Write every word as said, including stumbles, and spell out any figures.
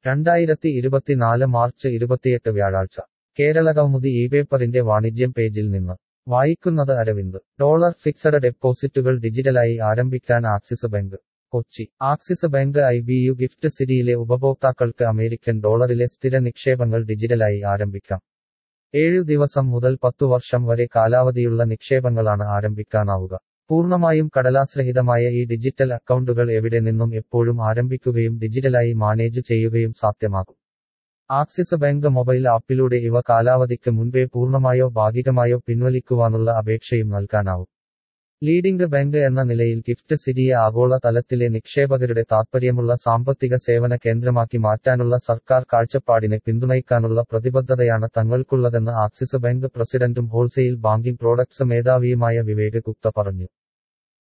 രണ്ടായിരത്തി ഇരുപത്തിനാല് മാർച്ച് ഇരുപത്തിയെട്ട് വ്യാഴാഴ്ച കേരള കൗമുദി ഈ പേപ്പറിന്റെ വാണിജ്യം പേജിൽ നിന്ന് വായിക്കുന്നത് അരവിന്ദ്. ഡോളർ ഫിക്സഡ് ഡെപ്പോസിറ്റുകൾ ഡിജിറ്റലായി ആരംഭിക്കാൻ Axis bank. Kochi. Axis bank I B U gift സിറ്റിയിലെ ഉപഭോക്താക്കൾക്ക് അമേരിക്കൻ ഡോളറിലെ സ്ഥിര നിക്ഷേപങ്ങൾ ഡിജിറ്റലായി ആരംഭിക്കാം. ഏഴു ദിവസം മുതൽ പത്തു വർഷം വരെ കാലാവധിയുള്ള നിക്ഷേപങ്ങളാണ് ആരംഭിക്കാനാവുക. പൂർണ്ണമായും കടലാസ്രഹിതമായ ഈ ഡിജിറ്റൽ അക്കൗണ്ടുകൾ എവിടെ നിന്നും എപ്പോഴും ആരംഭിക്കുകയും ഡിജിറ്റലായി മാനേജ് ചെയ്യുകയും സാധ്യമാകും. ആക്സിസ് ബാങ്ക് മൊബൈൽ ആപ്പിലൂടെ ഇവ കാലാവധിക്ക് മുൻപേ പൂർണ്ണമായോ ഭാഗികമായോ പിൻവലിക്കുവാനുള്ള അപേക്ഷയും നൽകാനാവും. ലീഡിംഗ് ബാങ്ക് എന്ന നിലയിൽ ഗിഫ്റ്റ് സിറ്റിയെ ആഗോള തലത്തിലെ നിക്ഷേപകരുടെ താൽപ്പര്യമുള്ള സാമ്പത്തിക സേവന കേന്ദ്രമാക്കി മാറ്റാനുള്ള സർക്കാർ കാഴ്ചപ്പാടിനെ പിന്തുണയ്ക്കാനുള്ള പ്രതിബദ്ധതയാണ് തങ്ങൾക്കുള്ളതെന്ന് ആക്സിസ് ബാങ്ക് പ്രസിഡന്റും ഹോൾസെയിൽ ബാങ്കിംഗ് പ്രോഡക്ട്സ് മേധാവിയുമായ വിവേക് ഗുപ്ത പറഞ്ഞു.